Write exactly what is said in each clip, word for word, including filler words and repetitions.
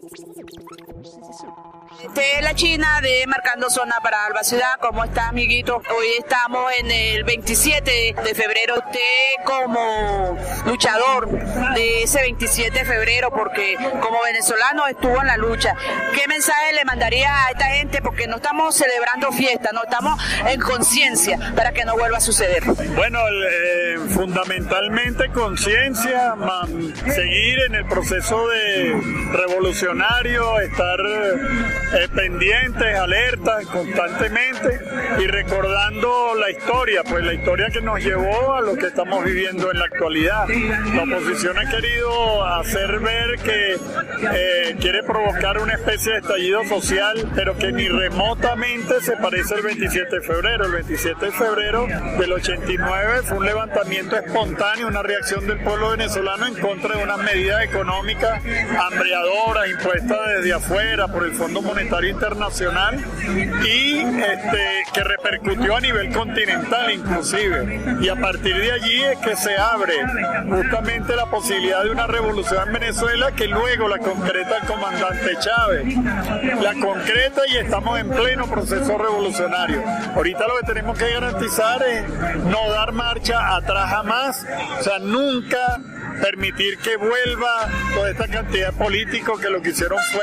Este es la China de Marcando Zona para Alba Ciudad. ¿Cómo está, amiguito? Hoy estamos en el veintisiete de febrero. Usted como luchador de ese veintisiete de febrero, porque como venezolano estuvo en la lucha, ¿qué mensaje le mandaría a esta gente? Porque no estamos celebrando fiesta, no estamos en conciencia para que no vuelva a suceder. Bueno, eh, fundamentalmente conciencia, seguir en el proceso de revolucionario, estar eh, pendientes, alertas constantemente y recordando la historia, pues la historia que nos llevó a lo que estamos viviendo en la actualidad. La oposición ha querido hacer ver que eh, quiere provocar una especie de estallido social, pero que ni remotamente se parece al veintisiete de febrero. El veintisiete de febrero del ochenta y nueve fue un levantamiento espontáneo, una reacción del pueblo venezolano en contra de unas medidas económicas hambreadoras impuestas desde afuera por el Fondo Monetario Internacional y este, que repercutió a nivel continental inclusive. Y a partir de allí es que se abre justamente la posibilidad de una revolución en Venezuela que luego la concreta el comandante Chávez. La concreta y estamos en pleno proceso revolucionario. Ahorita lo que tenemos que garantizar es no dar marcha atrás jamás, o sea, nunca permitir que vuelva toda esta cantidad de políticos que lo que hicieron fue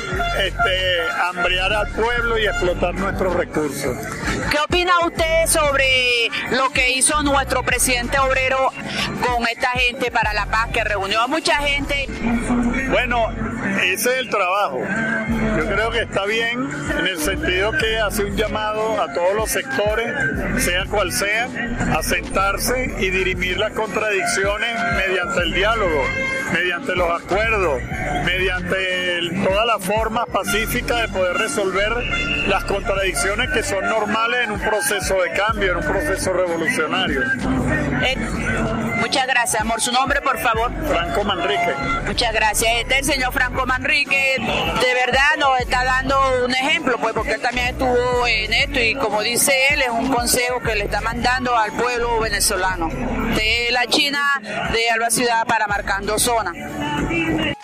este, hambrear al pueblo y explotar nuestros recursos. ¿Qué opina usted sobre lo que hizo nuestro presidente obrero con esta gente para la paz, que reunió a mucha gente? Bueno, ese es el trabajo. Yo creo que está bien en el sentido que hace un llamado a todos los sectores, sea cual sea, a sentarse y dirimir las contradicciones mediante el diálogo, mediante los acuerdos, mediante el, todas las formas pacíficas de poder resolver las contradicciones que son normales en un proceso de cambio, en un proceso revolucionario. Eh, muchas gracias, amor. ¿Su nombre, por favor? Franco Manrique. Muchas gracias. Este es el señor Franco Manrique. De verdad nos está dando un ejemplo, pues, porque él también estuvo en esto y, como dice él, es un consejo que le está mandando al pueblo venezolano. De la China de Alba Ciudad para Marcando Zona.